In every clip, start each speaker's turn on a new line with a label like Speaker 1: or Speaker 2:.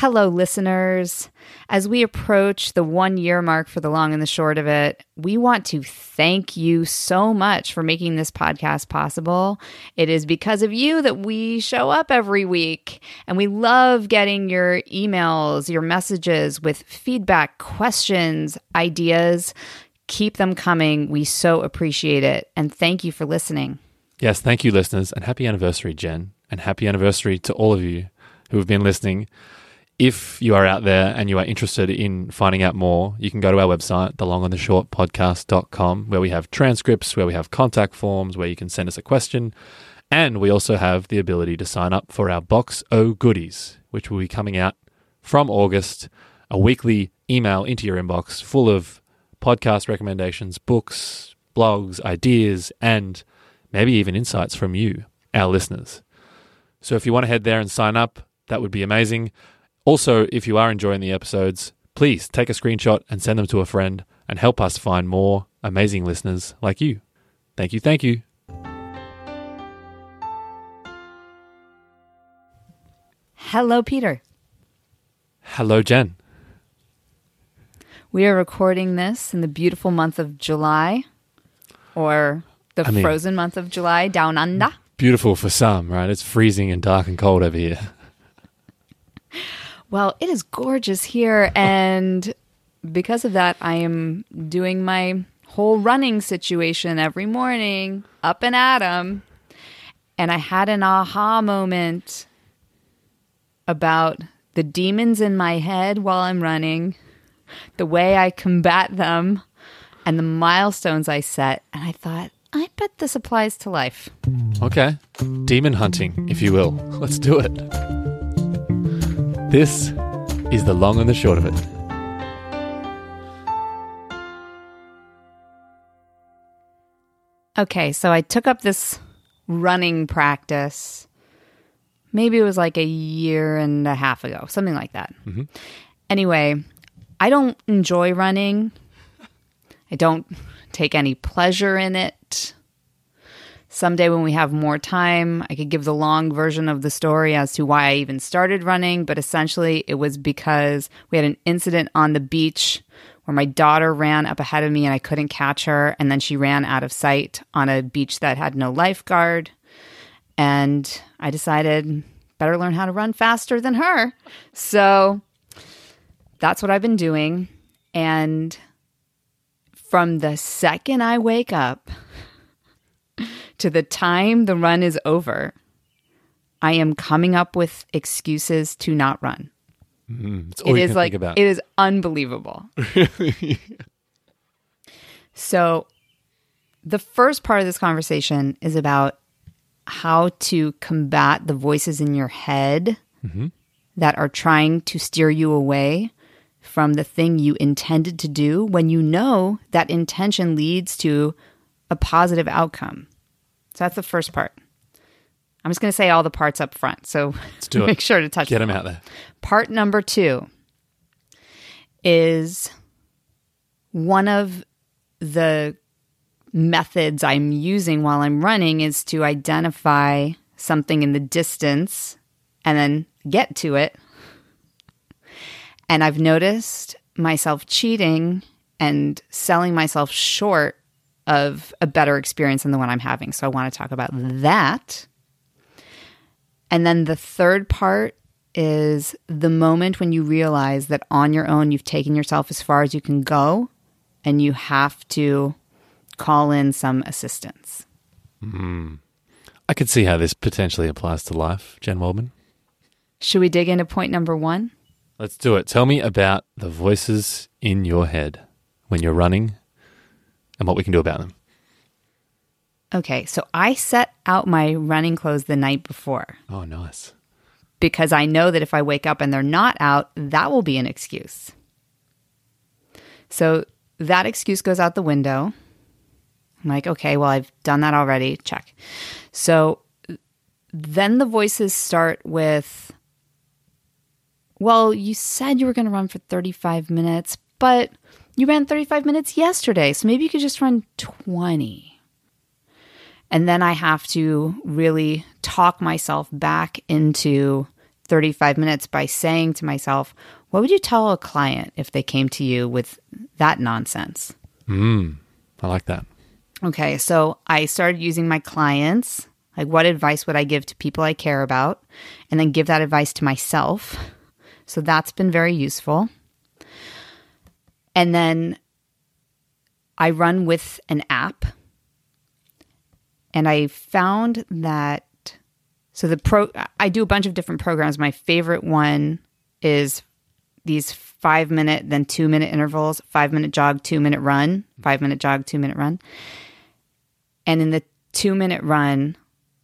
Speaker 1: Hello, listeners. As we approach the 1 year mark for the long and the short of it, we want to thank you so much for making this podcast possible. It is because of you that we show up every week, and we love getting your emails, your messages with feedback, questions, ideas. Keep them coming. We so appreciate it, and thank you for listening.
Speaker 2: Yes, thank you, listeners, and happy anniversary, Jen, and happy anniversary to all of you who have been listening. If you are out there and you are interested in finding out more, you can go to our website, thelongantheshortpodcast.com, where we have transcripts, where we have contact forms, where you can send us a question. And we also have the ability to sign up for our Box O Goodies, which will be coming out from August, a weekly email into your inbox full of podcast recommendations, books, blogs, ideas, and maybe even insights from you, our listeners. So if you want to head there and sign up, that would be amazing. Also, if you are enjoying the episodes, please take a screenshot and send them to a friend and help us find more amazing listeners like you. Thank you, thank you.
Speaker 1: Hello, Peter.
Speaker 2: Hello, Jen.
Speaker 1: We are recording this in the beautiful month of July, or the frozen month of July, down under.
Speaker 2: Beautiful for some, right? It's freezing and dark and cold over here.
Speaker 1: Well, it is gorgeous here, and because of that, I am doing my whole running situation every morning, up and at 'em. And I had an aha moment about the demons in my head while I'm running, the way I combat them, and the milestones I set. And I thought, I bet this applies to life.
Speaker 2: Okay. Demon hunting, if you will. Let's do it. This is the long and the short of it.
Speaker 1: Okay, so I took up this running practice. Maybe it was like 1.5 years ago, something like that. Mm-hmm. Anyway, I don't enjoy running. I don't take any pleasure in it. Someday when we have more time, I could give the long version of the story as to why I even started running, but essentially it was because we had an incident on the beach where my daughter ran up ahead of me and I couldn't catch her, and then she ran out of sight on a beach that had no lifeguard, and I decided better learn how to run faster than her. So that's what I've been doing, and from the second I wake up to the time the run is over, I am coming up with excuses to not run.
Speaker 2: It's all you can think about.
Speaker 1: It is unbelievable. So the first part of this conversation is about how to combat the voices in your head that are trying to steer you away from the thing you intended to do when you know that intention leads to a positive outcome. So that's the first part. I'm just going to say all the parts up front. So
Speaker 2: let's do it.
Speaker 1: Make sure to touch
Speaker 2: Get them out there.
Speaker 1: Part number 2 is one of the methods I'm using while I'm running is to identify something in the distance and then get to it. And I've noticed myself cheating and selling myself short of a better experience than the one I'm having. So I want to talk about that. And then the third part is the moment when you realize that on your own, you've taken yourself as far as you can go and you have to call in some assistance.
Speaker 2: I could see how this potentially applies to life, Jen Waldman.
Speaker 1: Should we dig into point number 1?
Speaker 2: Let's do it. Tell me about the voices in your head when you're running and what we can do about them.
Speaker 1: Okay, so I set out my running clothes the night before.
Speaker 2: Oh, nice.
Speaker 1: Because I know that if I wake up and they're not out, that will be an excuse. So that excuse goes out the window. I'm like, okay, well, I've done that already. Check. So then the voices start with, well, you said you were going to run for 35 minutes, but you ran 35 minutes yesterday, so maybe you could just run 20. And then I have to really talk myself back into 35 minutes by saying to myself, what would you tell a client if they came to you with that nonsense?
Speaker 2: I like that.
Speaker 1: Okay, so I started using my clients. Like, what advice would I give to people I care about? And then give that advice to myself. So that's been very useful. And then I run with an app. And I found that, I do a bunch of different programs. My favorite one is these 5-minute, then 2-minute intervals, 5-minute jog, 2-minute run, 5-minute jog, 2-minute run. And in the 2-minute run,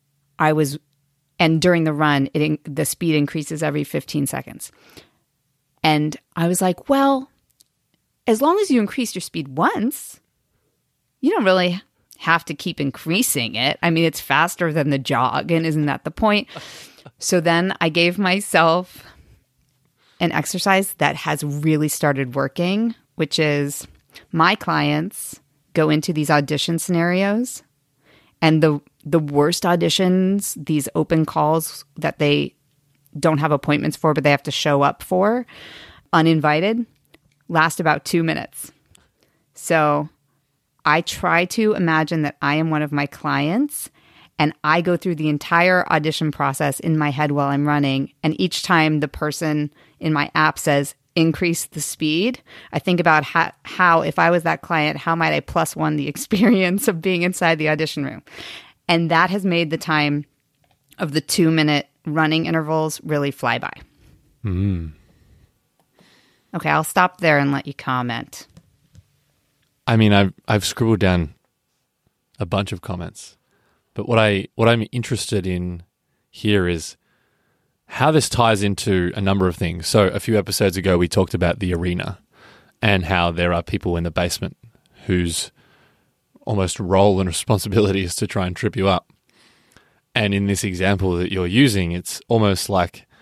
Speaker 1: during the run, the speed increases every 15 seconds. And I was like, well, as long as you increase your speed once, you don't really have to keep increasing it. I mean, it's faster than the jog, and isn't that the point? So then I gave myself an exercise that has really started working, which is my clients go into these audition scenarios, and the worst auditions, these open calls that they don't have appointments for, but they have to show up for, uninvited, last about 2 minutes. So I try to imagine that I am one of my clients, and I go through the entire audition process in my head while I'm running. And each time the person in my app says, increase the speed, I think about how, if I was that client, how might I +1 the experience of being inside the audition room? And that has made the time of the 2-minute running intervals really fly by. Okay, I'll stop there and let you comment.
Speaker 2: I mean, I've scribbled down a bunch of comments, but what I'm interested in here is how this ties into a number of things. So a few episodes ago, we talked about the arena and how there are people in the basement whose almost role and responsibility is to try and trip you up. And in this example that you're using, it's almost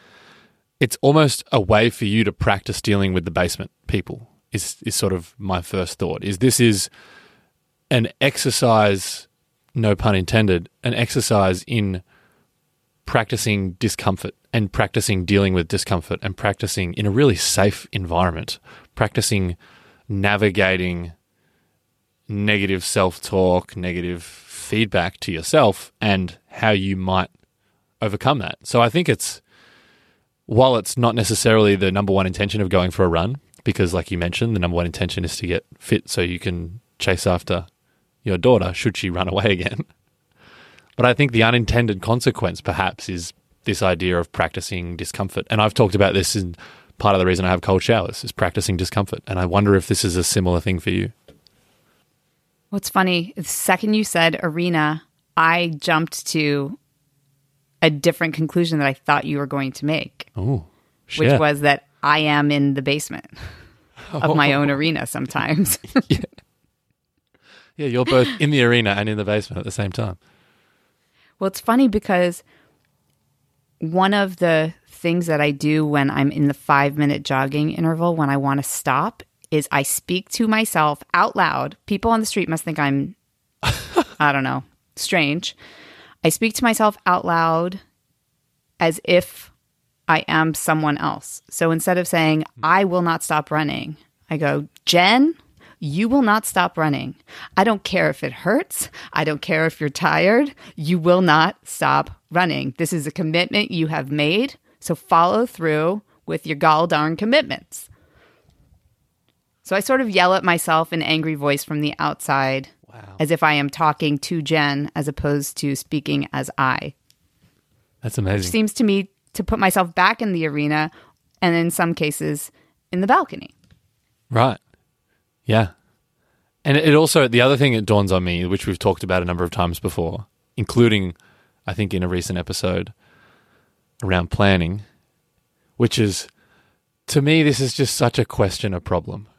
Speaker 2: a way for you to practice dealing with the basement people. Is sort of my first thought. This is an exercise, no pun intended, an exercise in practicing discomfort and practicing dealing with discomfort and practicing in a really safe environment, practicing navigating negative self-talk, negative feedback to yourself, and how you might overcome that. So I think while it's not necessarily the number one intention of going for a run, because like you mentioned, the number one intention is to get fit so you can chase after your daughter should she run away again. But I think the unintended consequence perhaps is this idea of practicing discomfort. And I've talked about this in part of the reason I have cold showers is practicing discomfort. And I wonder if this is a similar thing for you.
Speaker 1: What's funny, the second you said arena, I jumped to a different conclusion that I thought you were going to make.
Speaker 2: Oh,
Speaker 1: which was that I am in the basement of my own arena sometimes.
Speaker 2: Yeah, you're both in the arena and in the basement at the same time.
Speaker 1: Well, it's funny because one of the things that I do when I'm in the 5-minute jogging interval when I want to stop is I speak to myself out loud. People on the street must think I'm, I don't know, strange. I speak to myself out loud as if I am someone else. So instead of saying, I will not stop running, I go, Jen, you will not stop running. I don't care if it hurts. I don't care if you're tired. You will not stop running. This is a commitment you have made. So follow through with your gall darn commitments. So I sort of yell at myself in angry voice from the outside, as if I am talking to Jen as opposed to speaking as I.
Speaker 2: That's amazing.
Speaker 1: Which seems to me to put myself back in the arena and in some cases in the balcony.
Speaker 2: Right. Yeah. And it also, the other thing that dawns on me, which we've talked about a number of times before, including, I think, in a recent episode around planning, which is, to me, this is just such a question of problem.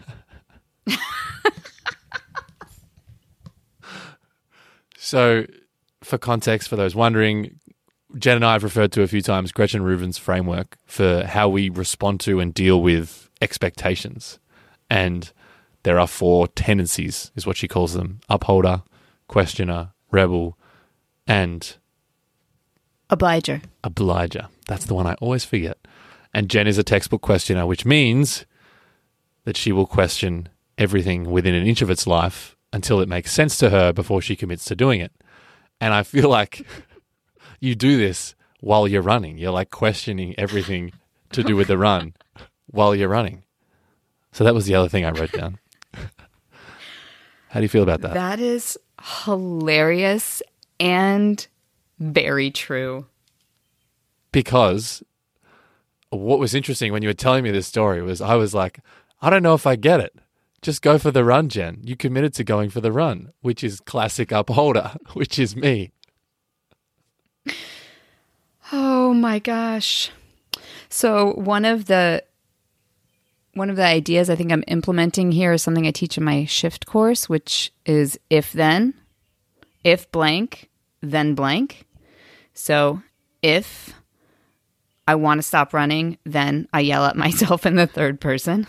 Speaker 2: So, for context, for those wondering, Jen and I have referred to a few times Gretchen Rubin's framework for how we respond to and deal with expectations. And there are 4 tendencies, is what she calls them: upholder, questioner, rebel, and
Speaker 1: Obliger.
Speaker 2: Obliger. That's the one I always forget. And Jen is a textbook questioner, which means that she will question everything within an inch of its life until it makes sense to her before she commits to doing it. And I feel like you do this while you're running. You're like questioning everything to do with the run while you're running. So that was the other thing I wrote down. How do you feel about that?
Speaker 1: That is hilarious and very true.
Speaker 2: Because what was interesting when you were telling me this story was I was like, I don't know if I get it. Just go for the run, Jen. You committed to going for the run, which is classic upholder, which is me.
Speaker 1: Oh my gosh. So one of the ideas I think I'm implementing here is something I teach in my shift course, which is if then, if blank, then blank. So if I want to stop running, then I yell at myself in the third person.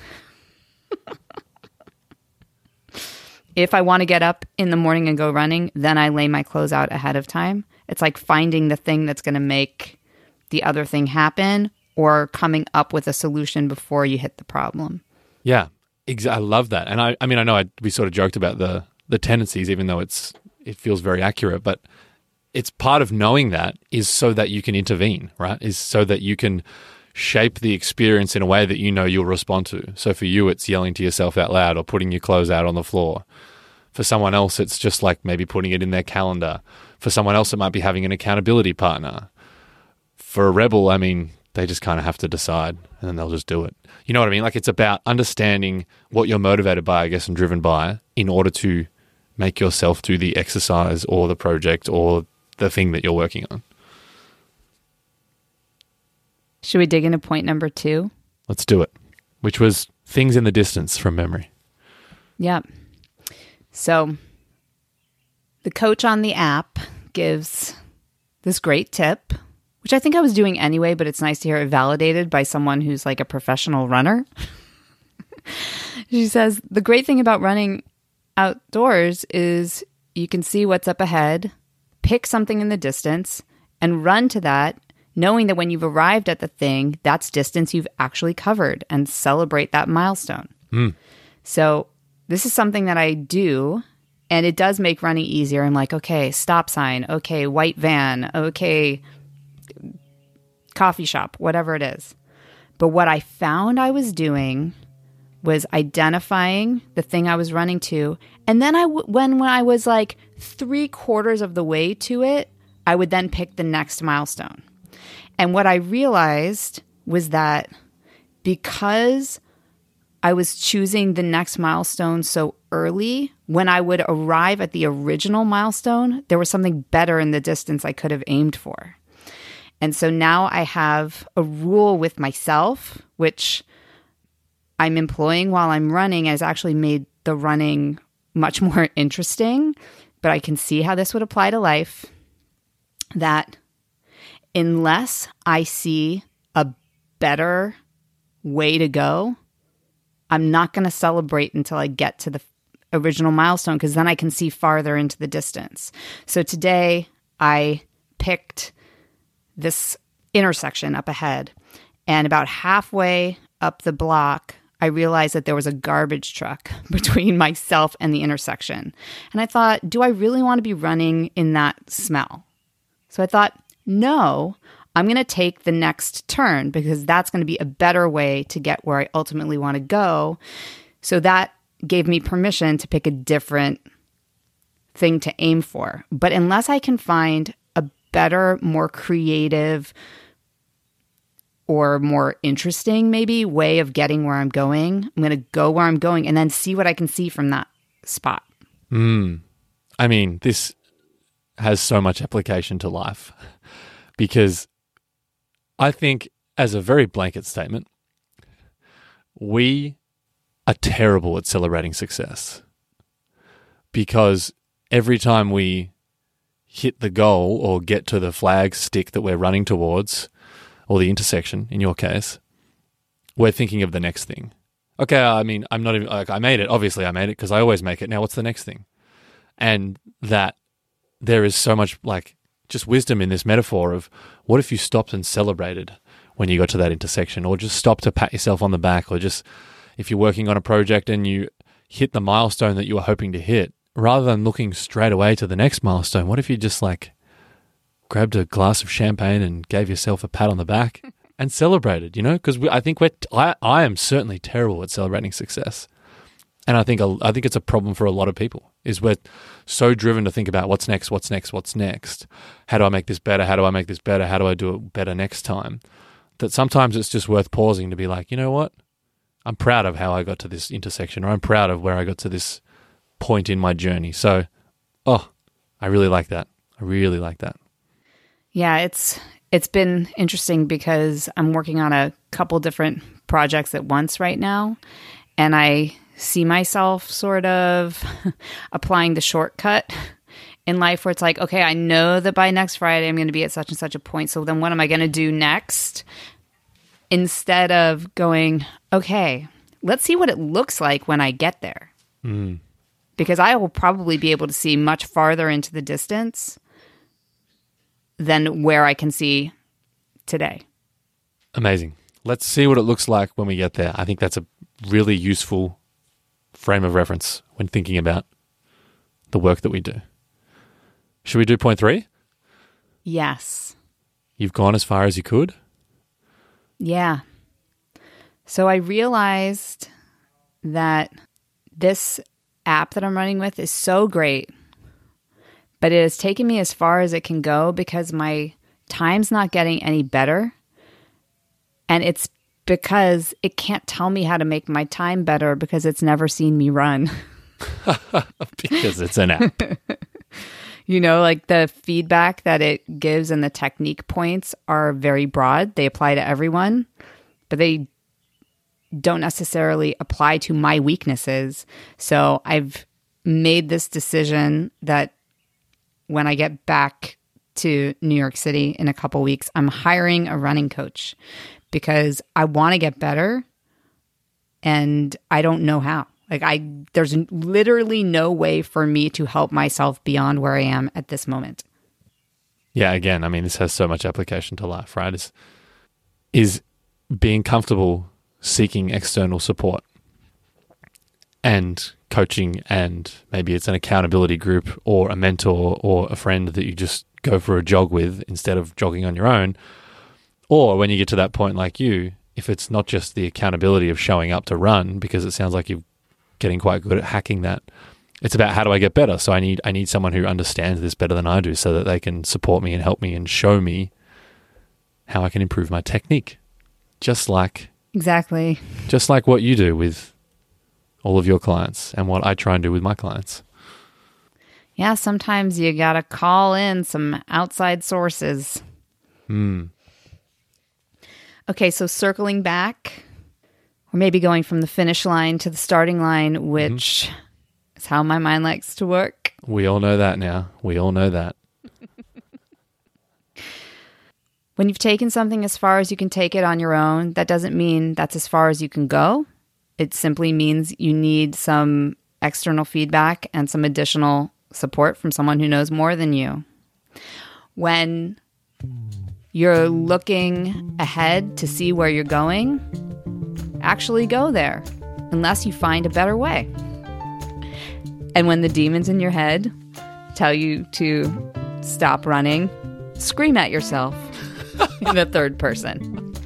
Speaker 1: If I want to get up in the morning and go running, then I lay my clothes out ahead of time. It's like finding the thing that's going to make the other thing happen or coming up with a solution before you hit the problem.
Speaker 2: Yeah, I love that. And I mean, I know we sort of joked about the tendencies, even though it feels very accurate, but it's part of knowing that is so that you can intervene, right? Is so that you can shape the experience in a way that you know you'll respond to. So for you, it's yelling to yourself out loud or putting your clothes out on the floor. For someone else, it's just like maybe putting it in their calendar. For someone else, it might be having an accountability partner. For a rebel, I mean, they just kind of have to decide and then they'll just do it. You know what I mean? Like it's about understanding what you're motivated by, I guess, and driven by in order to make yourself do the exercise or the project or the thing that you're working on.
Speaker 1: Should we dig into point number 2?
Speaker 2: Let's do it, which was things in the distance from memory.
Speaker 1: Yeah. So the coach on the app gives this great tip, which I think I was doing anyway, but it's nice to hear it validated by someone who's like a professional runner. She says, the great thing about running outdoors is you can see what's up ahead, pick something in the distance, and run to that, knowing that when you've arrived at the thing, that's distance you've actually covered, and celebrate that milestone. So this is something that I do, and it does make running easier. I'm like, okay, stop sign, okay, white van, okay, coffee shop, whatever it is. But what I found I was doing was identifying the thing I was running to, and then when I was like 3/4 of the way to it, I would then pick the next milestone. And what I realized was that because I was choosing the next milestone so early, when I would arrive at the original milestone, there was something better in the distance I could have aimed for. And so now I have a rule with myself, which I'm employing while I'm running, has actually made the running much more interesting, but I can see how this would apply to life, that unless I see a better way to go, I'm not going to celebrate until I get to the original milestone, because then I can see farther into the distance. So today I picked this intersection up ahead, and about halfway up the block, I realized that there was a garbage truck between myself and the intersection. And I thought, do I really want to be running in that smell? So I thought, no, I'm going to take the next turn because that's going to be a better way to get where I ultimately want to go. So that gave me permission to pick a different thing to aim for. But unless I can find a better, more creative, or more interesting maybe way of getting where I'm going, I'm going to go where I'm going and then see what I can see from that spot.
Speaker 2: I mean, this has so much application to life because I think, as a very blanket statement, we are terrible at celebrating success because every time we hit the goal or get to the flag stick that we're running towards, or the intersection in your case, we're thinking of the next thing. Okay, I mean, I'm not even, like, I made it. Obviously, I made it because I always make it. Now, what's the next thing? And that there is so much, like, just wisdom in this metaphor of what if you stopped and celebrated when you got to that intersection, or just stopped to pat yourself on the back, or just if you're working on a project and you hit the milestone that you were hoping to hit, rather than looking straight away to the next milestone, what if you just like grabbed a glass of champagne and gave yourself a pat on the back and celebrated, you know? Because I think I am certainly terrible at celebrating success. And I think it's a problem for a lot of people, is we're so driven to think about what's next. How do I make this better? How do I do it better next time? That sometimes it's just worth pausing to be like, you know what? I'm proud of how I got to this intersection, or I'm proud of where I got to this point in my journey. So, I really like that.
Speaker 1: Yeah, it's been interesting because I'm working on a couple different projects at once right now, and I see myself sort of applying the shortcut in life where it's like, okay, I know that by next Friday I'm going to be at such and such a point. So then what am I going to do next? Instead of going, okay, let's see what it looks like when I get there.
Speaker 2: Mm.
Speaker 1: Because I will probably be able to see much farther into the distance than where I can see today.
Speaker 2: Amazing. Let's see what it looks like when we get there. I think that's a really useful frame of reference when thinking about the work that we do. Should we do point 3?
Speaker 1: Yes.
Speaker 2: You've gone as far as you could?
Speaker 1: Yeah. So I realized that this app that I'm running with is so great, but it has taken me as far as it can go because my time's not getting any better. And it's because it can't tell me how to make my time better because it's never seen me run.
Speaker 2: Because it's an app.
Speaker 1: You know, like the feedback that it gives and the technique points are very broad. They apply to everyone, but they don't necessarily apply to my weaknesses. So I've made this decision that when I get back to New York City in a couple weeks, I'm hiring a running coach because I want to get better and I don't know how. There's literally no way for me to help myself beyond where I am at this moment.
Speaker 2: Yeah, again, I mean, this has so much application to life, right? Is being comfortable seeking external support and coaching, and maybe it's an accountability group or a mentor or a friend that you just go for a jog with instead of jogging on your own. Or when you get to that point like you, if it's not just the accountability of showing up to run, because it sounds like you're getting quite good at hacking that, it's about how do I get better? So I need someone who understands this better than I do so that they can support me and help me and show me how I can improve my technique.
Speaker 1: Exactly.
Speaker 2: Just like what you do with all of your clients and what I try and do with my clients.
Speaker 1: Yeah, sometimes you got to call in some outside sources. Okay, so circling back, or maybe going from the finish line to the starting line, which is how my mind likes to work.
Speaker 2: We all know that now. We all know that.
Speaker 1: When you've taken something as far as you can take it on your own, that doesn't mean that's as far as you can go. It simply means you need some external feedback and some additional support from someone who knows more than you. When you're looking ahead to see where you're going, actually go there, unless you find a better way. And when the demons in your head tell you to stop running, scream at yourself in the third person.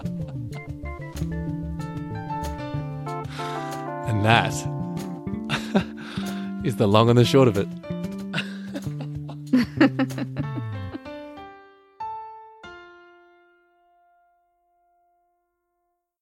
Speaker 2: And that is the long and the short of it.